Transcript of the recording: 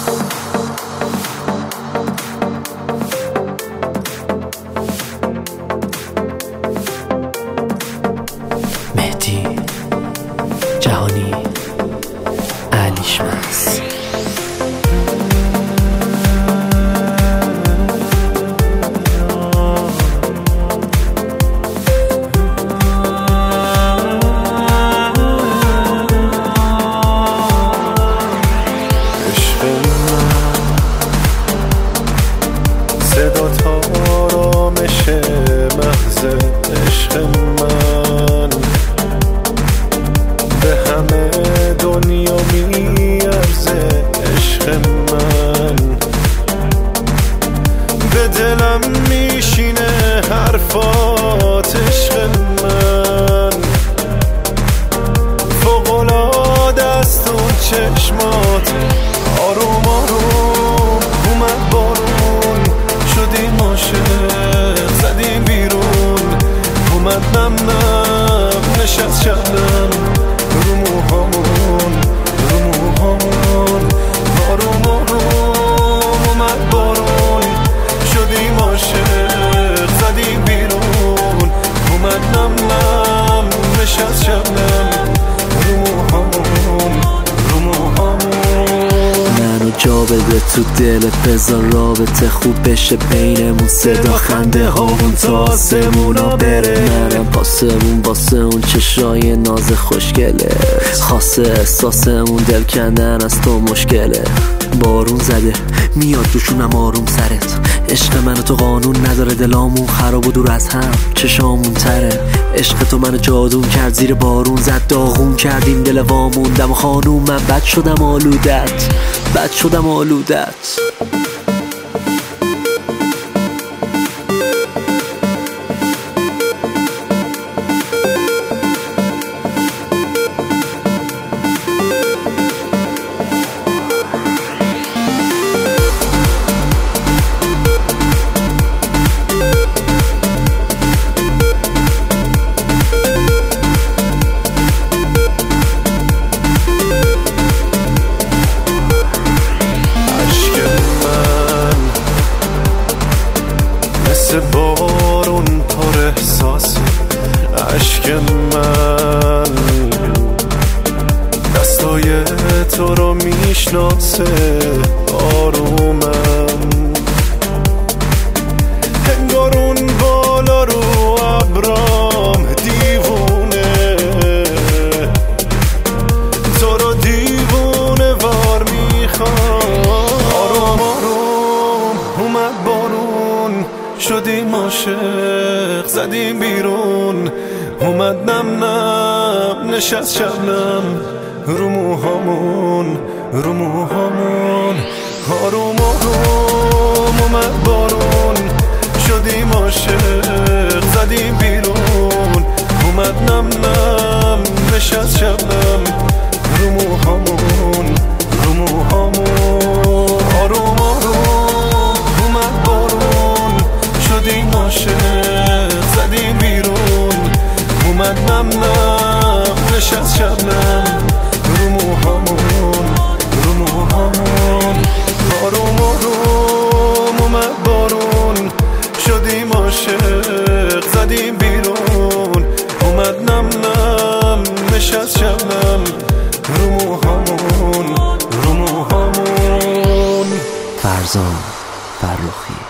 مهدی جهانی علیشمس. صدات آرامش محض عشق من، به همه دنیا میارزه عشق من. به دلم میشینه حرفات عشق من، فوق‌العاده است اون چشمات. آروم آروم اومد بارون، شدیم عاشق زدیم بیرون. اومد نم نم نشست شبنم رو موهامون، رو موهامون. آروم آروم اومد بارون، شدیم عاشق زدیم بیرون. اومد نم نم نشست شبنم رو موهامون، رو موهامون. منو جا بده تو دلت، بذار رابطه خوب بشه بینمون. صدا خنده هامون تا آسمونا بره. منم واسه اون چشای ناز خوشگله، خاصه احساسمون دل کندن از تو مشکله. بارون زده میاد دوشونم آروم سرت، عشق منو تو قانون نداره. دلامون خراب و دور از هم چشامون تره. عشق تو منو جادون کرد، زیر بارون زد داغون کردیم دل وامون. دم خانوم من بد شدم آلودت، بد شدم آلودت. مثل بارون پر احساس عشق من، دستای تو رو میشناسه آرومم. انگار اون بالا رو ابرام دیوونه، تو رو دیوونه وار میخوام. آروم آروم اومد بارون، شدیم عاشق زدیم بیرون. اومد نم نم نشست شبنم رو موهامون، رو موهامون. آروم آروم اومد بارون، شدیم عاشق زدیم بیرون. اومد نم نم نشست شبنم رو موهامون، رو موهامون. آروم آروم اومد بارون، شدیم عاشق زدیم بیرون. اومد نم نم نشست شبنم رو موهامون، رو موهامون. آروم آروم اومد بارون، شدیم عاشق زدیم بیرون. اومد نم نم نشست شبنم رو موهامون، رو موهامون. فرزان فرخی.